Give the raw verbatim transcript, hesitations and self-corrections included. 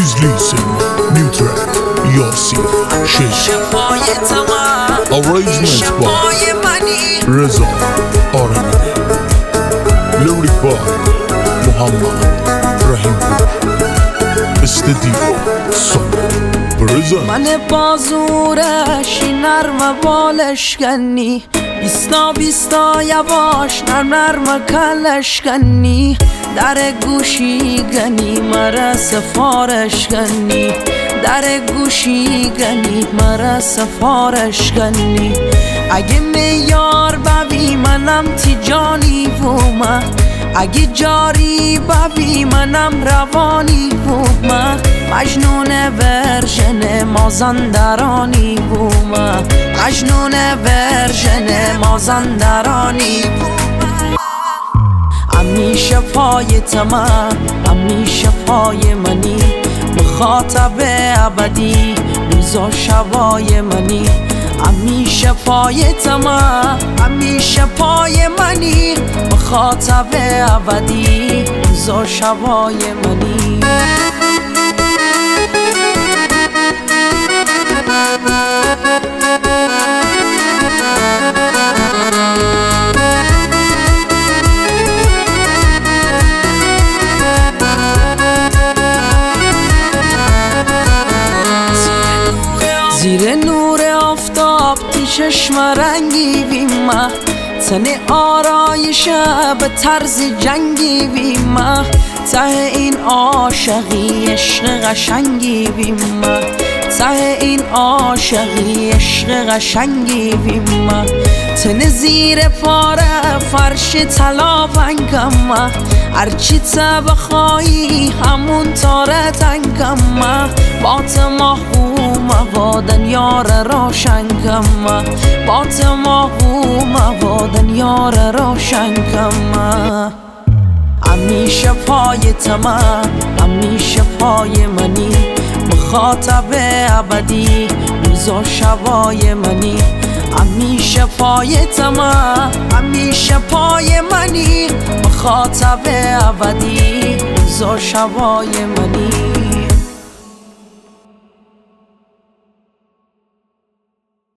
Please listen. New track. Yasir Sheikh. Arrangement by Reza Aramide. Lyric by Muhammad Rahim. Studio Son Present. من بازورش نرم بالش کنی، بیستا بیستا یواش نرم نرم کلش کنی، در گوشی گنی مرا سفارش کنی، در گوشی گنی مرا سفارش کنی. اگه میار ببی منم تیجانی بومه، اگه جاری ببی منم روانی بومه، مجنون ورژن مازندرانی بومه، مجنون ورژن مازندرانی بومه. همیشه پای تمام، همیشه پای منی، مخاطب ابدی روزا شبای منی. همیشه پای تمام، همیشه پای منی، مخاطب ابدی روزا شبای منی. زیر نور آفتاب تی چشم رنگی بیمه، تن آرایش به طرز جنگی بیمه، ته این عاشقی عشق قشنگی بیمه، ته این عاشقی عشق قشنگی بیمه. تن زیر پاره فرش طلا بنگمه، هرچی تا بخوایی همون تاره تنگمه. با تماهومه با دنیار روشن کمه، با تماهومه با دنیار روشن کمه. همیشه پای تمام، همیشه پای منی، مخاطب ابدی روزا شبای منی. همیشه پای تمام، همیشه پای منی، مخاطب ابدی روزا شبای منی.